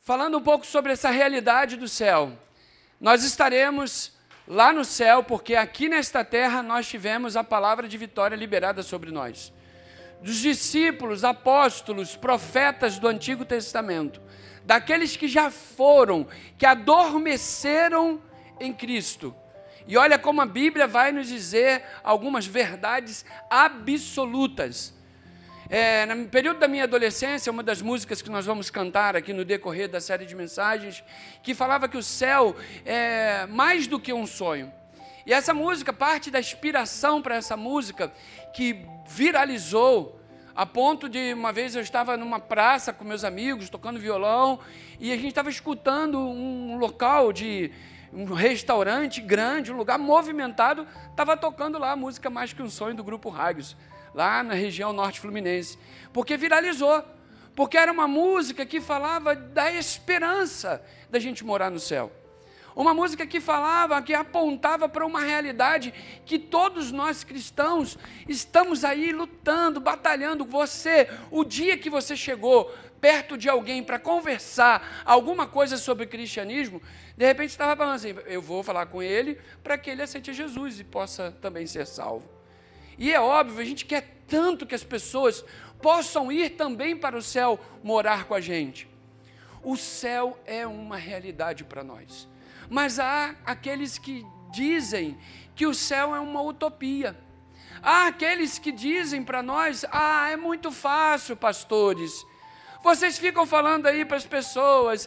falando um pouco sobre essa realidade do céu. Nós estaremos lá no céu, porque aqui nesta terra nós tivemos a palavra de vitória liberada sobre nós. Dos discípulos, apóstolos, profetas do Antigo Testamento, daqueles que já foram, que adormeceram em Cristo. E olha como a Bíblia vai nos dizer algumas verdades absolutas. No período da minha adolescência, uma das músicas que nós vamos cantar aqui no decorrer da série de mensagens, que falava que o céu é mais do que um sonho. E essa música, parte da inspiração para essa música, que viralizou, a ponto de, uma vez eu estava numa praça com meus amigos, tocando violão, e a gente estava escutando um local de um restaurante grande, um lugar movimentado, estava tocando lá a música Mais Que Um Sonho do Grupo Rágios, lá na região norte fluminense, porque viralizou, porque era uma música que falava da esperança da gente morar no céu, uma música que falava, que apontava para uma realidade que todos nós cristãos estamos aí lutando, batalhando. Você, o dia que você chegou perto de alguém para conversar alguma coisa sobre cristianismo, de repente estava falando assim, eu vou falar com ele para que ele aceite Jesus e possa também ser salvo. E é óbvio, a gente quer tanto que as pessoas possam ir também para o céu morar com a gente. O céu é uma realidade para nós. Mas há aqueles que dizem que o céu é uma utopia. Há aqueles que dizem para nós, é muito fácil, pastores. Vocês ficam falando aí para as pessoas,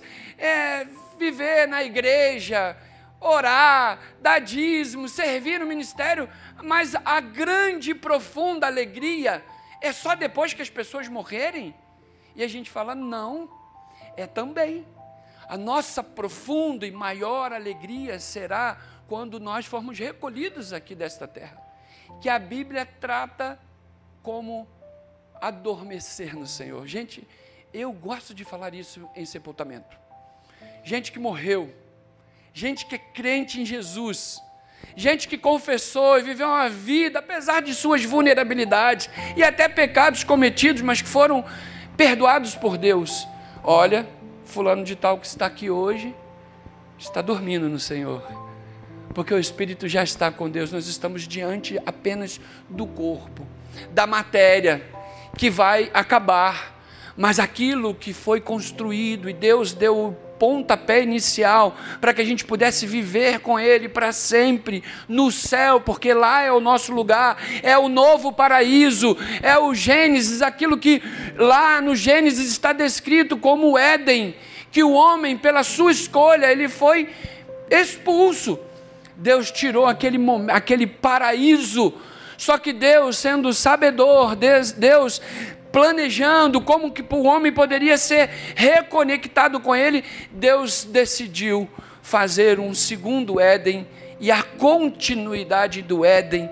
viver na igreja, orar, dar dízimo, servir no ministério, mas a grande e profunda alegria é só depois que as pessoas morrerem? E a gente fala, não, é também. A nossa profunda e maior alegria será quando nós formos recolhidos aqui desta terra, que a Bíblia trata como adormecer no Senhor. Gente, eu gosto de falar isso em sepultamento. Gente que morreu, gente que é crente em Jesus, gente que confessou e viveu uma vida, apesar de suas vulnerabilidades e até pecados cometidos, mas que foram perdoados por Deus. Olha, fulano de tal que está aqui hoje, está dormindo no Senhor, porque o Espírito já está com Deus. Nós estamos diante apenas do corpo, da matéria, que vai acabar, mas aquilo que foi construído, e Deus deu o pontapé inicial, para que a gente pudesse viver com Ele para sempre, no céu, porque lá é o nosso lugar, é o novo paraíso, é o Gênesis, aquilo que lá no Gênesis está descrito como o Éden, que o homem, pela sua escolha, ele foi expulso. Deus tirou aquele paraíso, só que Deus, sendo sabedor, Deus planejando como que o homem poderia ser reconectado com Ele, Deus decidiu fazer um segundo Éden, e a continuidade do Éden.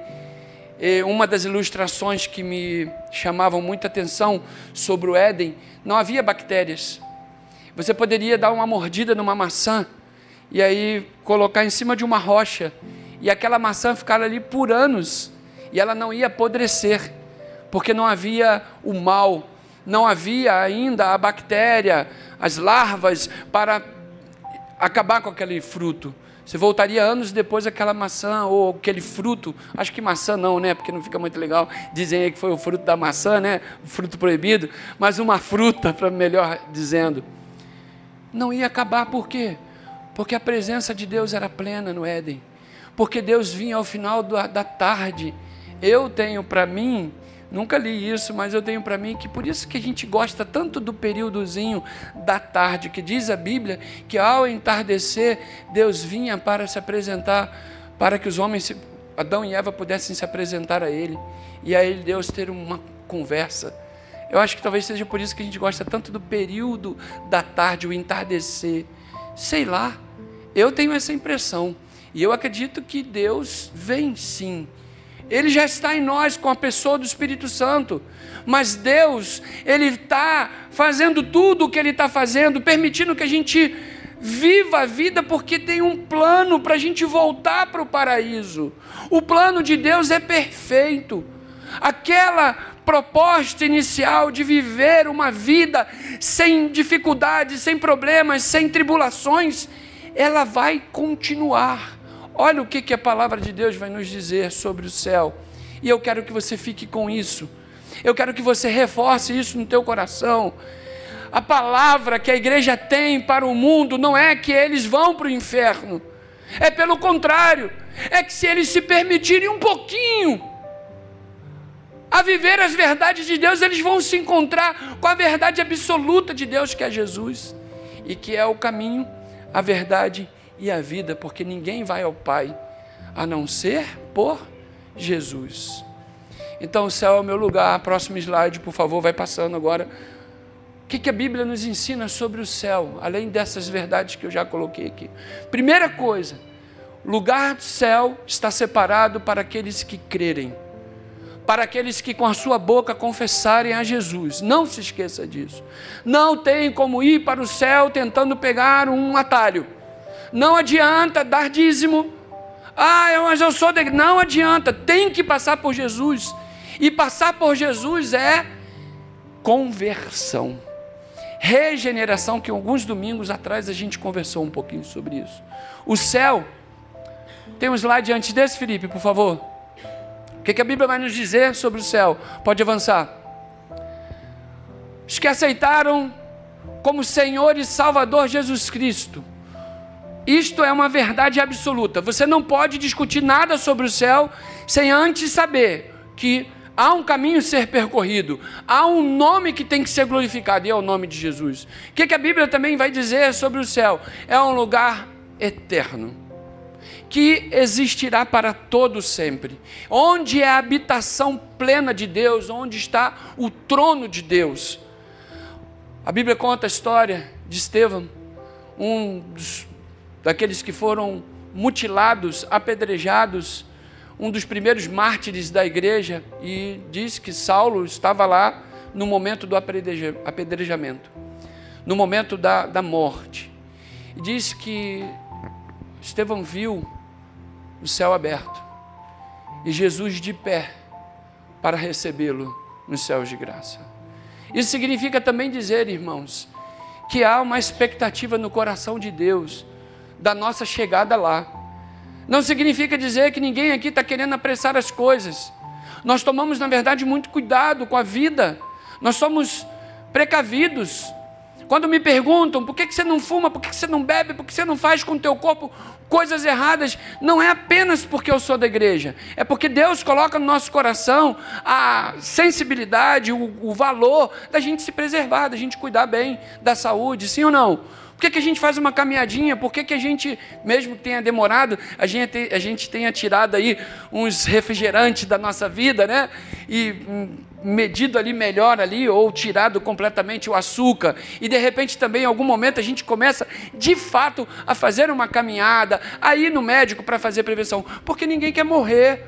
Uma das ilustrações que me chamavam muita atenção sobre o Éden, não havia bactérias. Você poderia dar uma mordida numa maçã, e aí colocar em cima de uma rocha, e aquela maçã ficar ali por anos, e ela não ia apodrecer, porque não havia o mal, não havia ainda a bactéria, as larvas para acabar com aquele fruto. Você voltaria anos depois aquela maçã ou aquele fruto, acho que maçã não, né? Porque não fica muito legal, dizem aí que foi o fruto da maçã, né? O fruto proibido, mas uma fruta, para melhor dizendo. Não ia acabar, por quê? Porque a presença de Deus era plena no Éden, porque Deus vinha ao final da tarde. Eu tenho para mim, nunca li isso, mas eu tenho para mim que por isso que a gente gosta tanto do períodozinho da tarde, que diz a Bíblia que ao entardecer, Deus vinha para se apresentar, para que os homens, Adão e Eva, pudessem se apresentar a Ele, e a Ele Deus ter uma conversa. Eu acho que talvez seja por isso que a gente gosta tanto do período da tarde, o entardecer. Sei lá, eu tenho essa impressão, e eu acredito que Deus vem sim. Ele já está em nós com a pessoa do Espírito Santo, mas Deus, Ele está fazendo tudo o que Ele está fazendo, permitindo que a gente viva a vida, porque tem um plano para a gente voltar para o paraíso. O plano de Deus é perfeito. Aquela proposta inicial de viver uma vida sem dificuldades, sem problemas, sem tribulações, ela vai continuar. Olha o que a palavra de Deus vai nos dizer sobre o céu. E eu quero que você fique com isso. Eu quero que você reforce isso no teu coração. A palavra que a igreja tem para o mundo não é que eles vão para o inferno. É pelo contrário. É que se eles se permitirem um pouquinho a viver as verdades de Deus, eles vão se encontrar com a verdade absoluta de Deus, que é Jesus. E que é o caminho, a verdade e a vida. Porque ninguém vai ao Pai a não ser por Jesus. Então o céu é o meu lugar. Próximo slide, por favor, vai passando agora. O que a Bíblia nos ensina sobre o céu, além dessas verdades que eu já coloquei aqui? Primeira coisa, o lugar do céu está separado para aqueles que crerem, para aqueles que com a sua boca confessarem a Jesus. Não se esqueça disso. Não tem como ir para o céu tentando pegar um atalho. Não adianta dar dízimo. Mas eu sou da... Não adianta, tem que passar por Jesus. E passar por Jesus é conversão, regeneração, que alguns domingos atrás a gente conversou um pouquinho sobre isso. O céu, tem um slide antes desse, Felipe, por favor. O que a Bíblia vai nos dizer sobre o céu? Pode avançar. Os que aceitaram como Senhor e Salvador Jesus Cristo. Isto é uma verdade absoluta. Você não pode discutir nada sobre o céu sem antes saber que há um caminho a ser percorrido, há um nome que tem que ser glorificado, e é o nome de Jesus. O que a Bíblia também vai dizer sobre o céu? É um lugar eterno, que existirá para todo sempre, onde é a habitação plena de Deus, onde está o trono de Deus. A Bíblia conta a história de Estevão, daqueles que foram mutilados, apedrejados, um dos primeiros mártires da igreja, e diz que Saulo estava lá no momento do apedrejamento, no momento da morte. E diz que Estevão viu o céu aberto e Jesus de pé para recebê-lo nos céus de graça. Isso significa também dizer, irmãos, que há uma expectativa no coração de Deus da nossa chegada lá. Não significa dizer que ninguém aqui está querendo apressar as coisas. Nós tomamos, na verdade, muito cuidado com a vida. Nós somos precavidos. Quando me perguntam, por que você não fuma, por que você não bebe, por que você não faz com o teu corpo coisas erradas, não é apenas porque eu sou da igreja, é porque Deus coloca no nosso coração a sensibilidade, o valor da gente se preservar, da gente cuidar bem da saúde, sim ou não? Por que a gente faz uma caminhadinha? Por que a gente, mesmo que tenha demorado, a gente tenha tirado aí uns refrigerantes da nossa vida, né? E medido ali melhor ali, ou tirado completamente o açúcar. E de repente também, em algum momento, a gente começa, de fato, a fazer uma caminhada, a ir no médico para fazer prevenção. Porque ninguém quer morrer.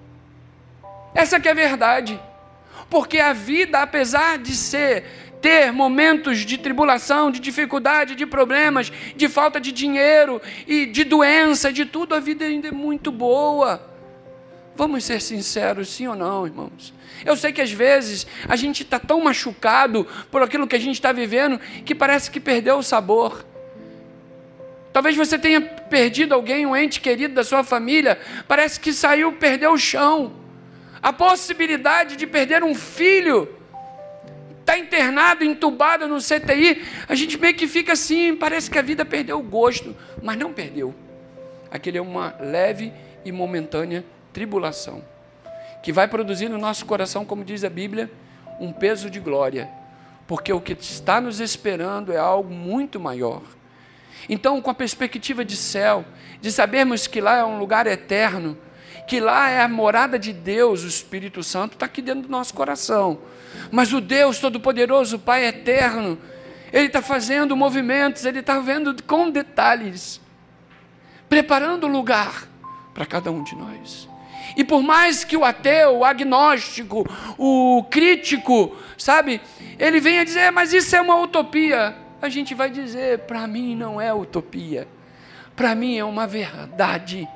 Essa que é a verdade. Porque a vida, apesar de ter momentos de tribulação, de dificuldade, de problemas, de falta de dinheiro e de doença, de tudo, a vida ainda é muito boa. Vamos ser sinceros, sim ou não, irmãos? Eu sei que às vezes a gente está tão machucado por aquilo que a gente está vivendo que parece que perdeu o sabor. Talvez você tenha perdido alguém, um ente querido da sua família, parece que perdeu o chão. A possibilidade de perder um filho, está internado, entubado no CTI, a gente meio que fica assim, parece que a vida perdeu o gosto, mas não perdeu. Aquele é uma leve e momentânea tribulação, que vai produzir no nosso coração, como diz a Bíblia, um peso de glória, porque o que está nos esperando é algo muito maior. Então, com a perspectiva de céu, de sabermos que lá é um lugar eterno, que lá é a morada de Deus, o Espírito Santo está aqui dentro do nosso coração. Mas o Deus Todo-Poderoso, o Pai Eterno, Ele está fazendo movimentos, Ele está vendo com detalhes, preparando o lugar para cada um de nós. E por mais que o ateu, o agnóstico, o crítico, sabe, ele venha dizer, mas isso é uma utopia, a gente vai dizer, para mim não é utopia, para mim é uma verdade.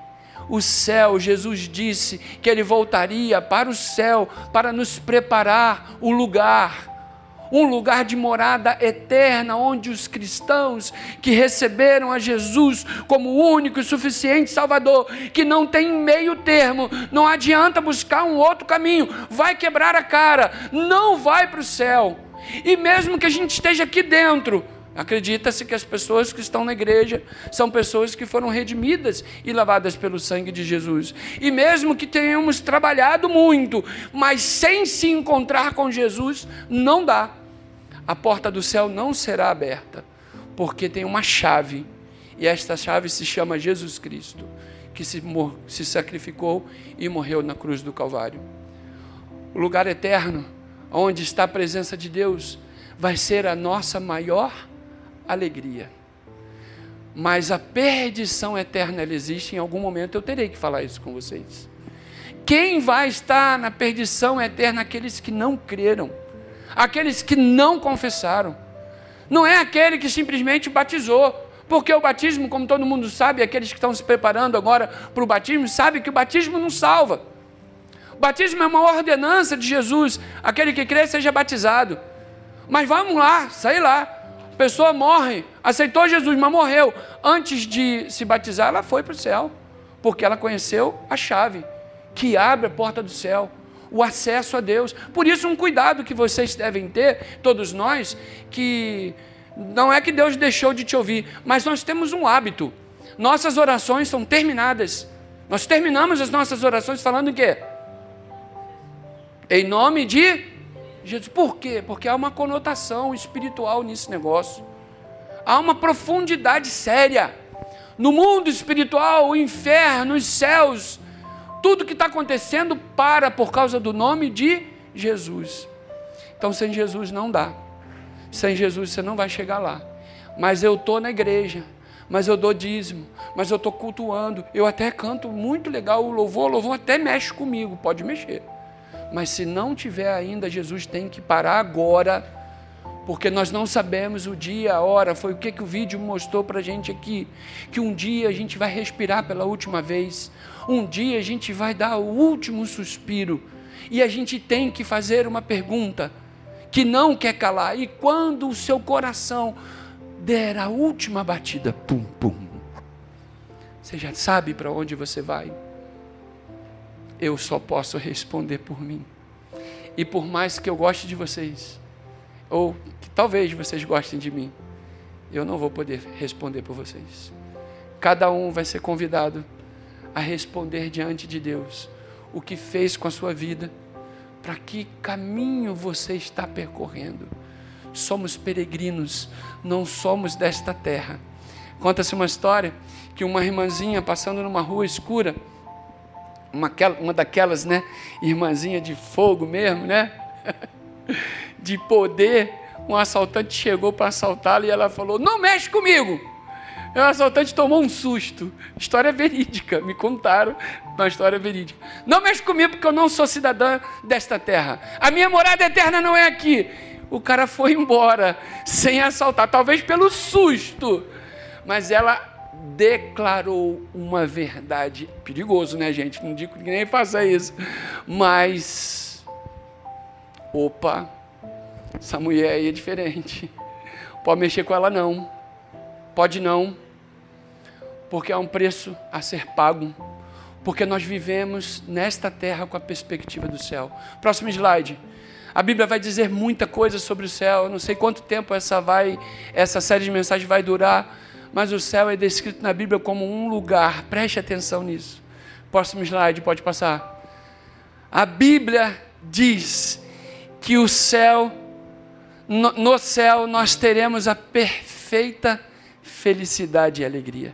O céu, Jesus disse que Ele voltaria para o céu para nos preparar um lugar de morada eterna, onde os cristãos que receberam a Jesus como o único e suficiente Salvador, que não tem meio termo, não adianta buscar um outro caminho, vai quebrar a cara, não vai para o céu. E mesmo que a gente esteja aqui dentro, acredita-se que as pessoas que estão na igreja são pessoas que foram redimidas e lavadas pelo sangue de Jesus. E mesmo que tenhamos trabalhado muito, mas sem se encontrar com Jesus, não dá. A porta do céu não será aberta, porque tem uma chave, e esta chave se chama Jesus Cristo, que se sacrificou e morreu na cruz do Calvário. O lugar eterno, onde está a presença de Deus, vai ser a nossa maior alegria. Mas a perdição eterna, ela existe. Em algum momento eu terei que falar isso com vocês. Quem vai estar na perdição eterna? Aqueles que não creram, aqueles que não confessaram. Não é aquele que simplesmente batizou, porque o batismo, como todo mundo sabe, aqueles que estão se preparando agora para o batismo, sabem que o batismo não salva. O batismo é uma ordenança de Jesus, aquele que crê seja batizado. Mas vamos lá, sai lá. A pessoa morre, aceitou Jesus, mas morreu. Antes de se batizar, ela foi para o céu, porque ela conheceu a chave, que abre a porta do céu, o acesso a Deus. Por isso, um cuidado que vocês devem ter, todos nós, que não é que Deus deixou de te ouvir, mas nós temos um hábito. Nossas orações são terminadas. Nós terminamos as nossas orações falando o quê? Em nome de Jesus. Por quê? Porque há uma conotação espiritual nesse negócio. Há uma profundidade séria. No mundo espiritual, o inferno, os céus, tudo que está acontecendo por causa do nome de Jesus. Então, sem Jesus não dá. Sem Jesus você não vai chegar lá. Mas eu estou na igreja, mas eu dou dízimo, mas eu estou cultuando, eu até canto muito legal o louvor até mexe comigo, pode mexer. Mas se não tiver ainda, Jesus tem que parar agora, porque nós não sabemos o dia, a hora. Foi o que o vídeo mostrou para a gente aqui, que um dia a gente vai respirar pela última vez, um dia a gente vai dar o último suspiro, e a gente tem que fazer uma pergunta que não quer calar. E quando o seu coração der a última batida, pum, pum, você já sabe para onde você vai? Eu só posso responder por mim. E por mais que eu goste de vocês, ou que talvez vocês gostem de mim, eu não vou poder responder por vocês. Cada um vai ser convidado a responder diante de Deus o que fez com a sua vida, para que caminho você está percorrendo. Somos peregrinos, não somos desta terra. Conta-se uma história que uma irmãzinha passando numa rua escura, uma daquelas, né, irmãzinha de fogo mesmo, né, de poder, um assaltante chegou para assaltá-la e ela falou: não mexe comigo. E o assaltante tomou um susto. História verídica, me contaram uma história verídica. Não mexe comigo porque eu não sou cidadã desta terra, a minha morada eterna não é aqui. O cara foi embora sem assaltar, talvez pelo susto, mas ela declarou uma verdade. Perigoso, né, gente? Não digo que nem faça isso, mas opa, essa mulher aí é diferente, pode mexer com ela não, pode não, porque há um preço a ser pago, porque nós vivemos nesta terra com a perspectiva do céu. Próximo slide. A Bíblia vai dizer muita coisa sobre o céu. Eu não sei quanto tempo essa série de mensagens vai durar, mas o céu é descrito na Bíblia como um lugar. Preste atenção nisso. Próximo slide, pode passar. A Bíblia diz que o céu, no céu nós teremos a perfeita felicidade e alegria.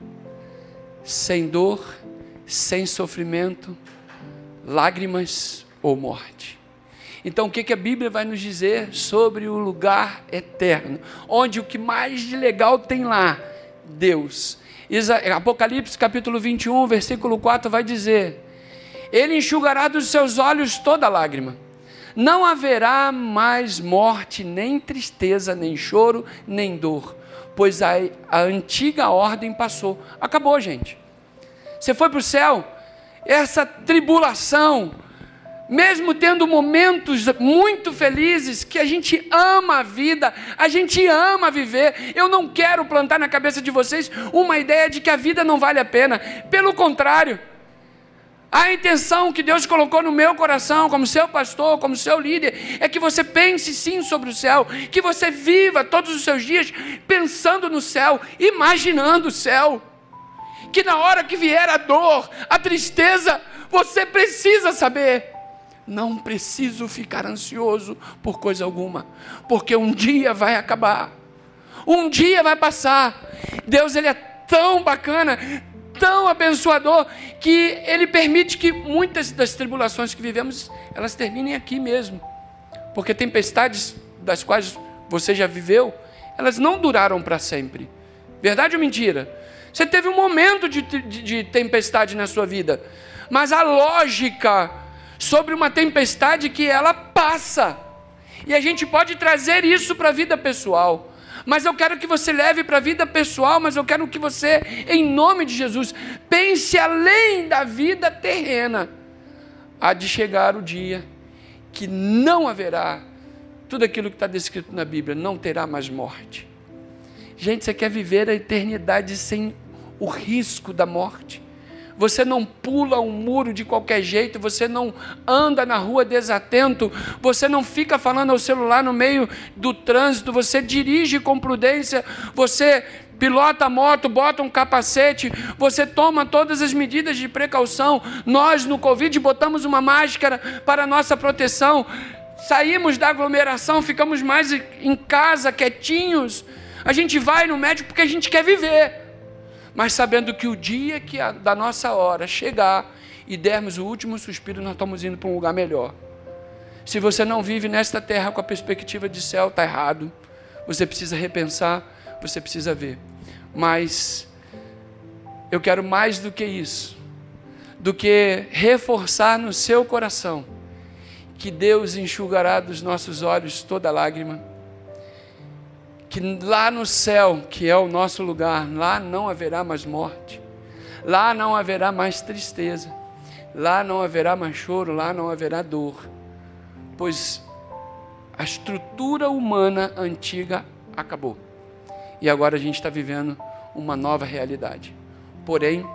Sem dor, sem sofrimento, lágrimas ou morte. Então, o que a Bíblia vai nos dizer sobre o lugar eterno? Onde o que mais de legal tem lá? Deus. Apocalipse capítulo 21, versículo 4 vai dizer: Ele enxugará dos seus olhos toda lágrima. Não haverá mais morte, nem tristeza, nem choro, nem dor, pois a antiga ordem passou. Acabou, gente. Você foi para o céu. Essa tribulação, mesmo tendo momentos muito felizes, que a gente ama a vida, a gente ama viver. Eu não quero plantar na cabeça de vocês uma ideia de que a vida não vale a pena. Pelo contrário, a intenção que Deus colocou no meu coração, como seu pastor, como seu líder, é que você pense sim sobre o céu, que você viva todos os seus dias pensando no céu, imaginando o céu. Que na hora que vier a dor, a tristeza, você precisa saber: não preciso ficar ansioso por coisa alguma, porque um dia vai acabar, um dia vai passar. Deus, Ele é tão bacana, tão abençoador, que Ele permite que muitas das tribulações que vivemos, elas terminem aqui mesmo, porque tempestades das quais você já viveu, elas não duraram para sempre. Verdade ou mentira? Você teve um momento de tempestade na sua vida, mas a lógica sobre uma tempestade que ela passa, e a gente pode trazer isso para a vida pessoal, mas eu quero que você leve para a vida pessoal, mas eu quero que você, em nome de Jesus, pense além da vida terrena. Há de chegar o dia que não haverá tudo aquilo que está descrito na Bíblia, não terá mais morte. Gente, você quer viver a eternidade sem o risco da morte? Você não pula um muro de qualquer jeito, você não anda na rua desatento, você não fica falando ao celular no meio do trânsito, você dirige com prudência, você pilota a moto, bota um capacete, você toma todas as medidas de precaução. Nós no Covid botamos uma máscara para a nossa proteção, saímos da aglomeração, ficamos mais em casa, quietinhos. A gente vai no médico porque a gente quer viver, mas sabendo que o dia da nossa hora chegar e dermos o último suspiro, nós estamos indo para um lugar melhor. Se você não vive nesta terra com a perspectiva de céu, está errado. Você precisa repensar, você precisa ver. Mas eu quero mais do que isso, do que reforçar no seu coração que Deus enxugará dos nossos olhos toda lágrima, que lá no céu, que é o nosso lugar, lá não haverá mais morte, lá não haverá mais tristeza, lá não haverá mais choro, lá não haverá dor, pois a estrutura humana antiga acabou, e agora a gente está vivendo uma nova realidade. Porém,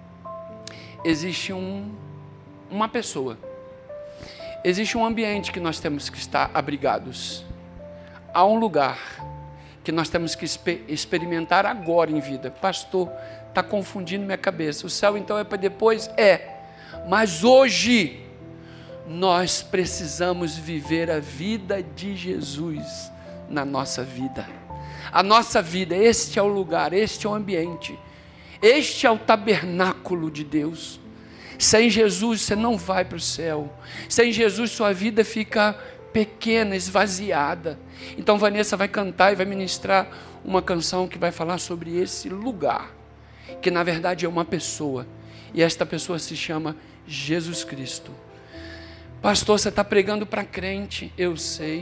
existe uma pessoa, existe um ambiente que nós temos que estar abrigados, há um lugar que nós temos que experimentar agora em vida. Pastor, está confundindo minha cabeça. O céu então é para depois? É. Mas hoje, nós precisamos viver a vida de Jesus na nossa vida. A nossa vida, este é o lugar, este é o ambiente, este é o tabernáculo de Deus. Sem Jesus você não vai para o céu. Sem Jesus sua vida fica pequena, esvaziada. Então Vanessa vai cantar e vai ministrar uma canção que vai falar sobre esse lugar, que na verdade é uma pessoa, e esta pessoa se chama Jesus Cristo. Pastor, você está pregando para crente, eu sei,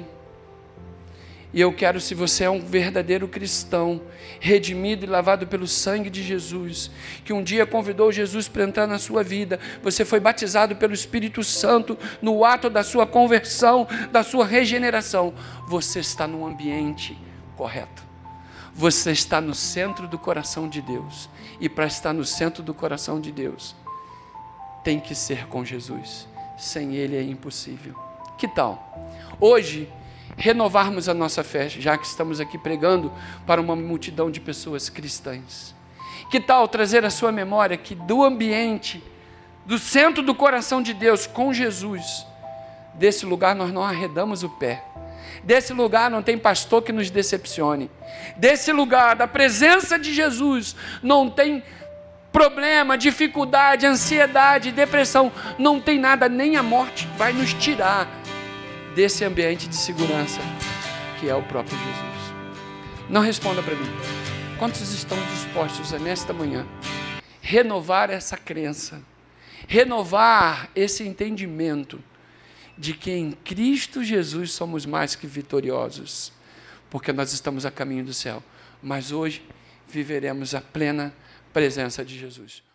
e eu quero, se você é um verdadeiro cristão, redimido e lavado pelo sangue de Jesus, que um dia convidou Jesus para entrar na sua vida, você foi batizado pelo Espírito Santo no ato da sua conversão, da sua regeneração, você está num ambiente correto, você está no centro do coração de Deus, e para estar no centro do coração de Deus, tem que ser com Jesus, sem Ele é impossível. Que tal? Hoje, renovarmos a nossa fé, já que estamos aqui pregando para uma multidão de pessoas cristãs. Que tal trazer à sua memória que do ambiente, do centro do coração de Deus, com Jesus, desse lugar nós não arredamos o pé, desse lugar não tem pastor que nos decepcione, desse lugar, da presença de Jesus, não tem problema, dificuldade, ansiedade, depressão, não tem nada, nem a morte vai nos tirar desse ambiente de segurança que é o próprio Jesus. Não responda para mim. Quantos estão dispostos a nesta manhã renovar essa crença, renovar esse entendimento de que em Cristo Jesus somos mais que vitoriosos, porque nós estamos a caminho do céu, mas hoje viveremos a plena presença de Jesus.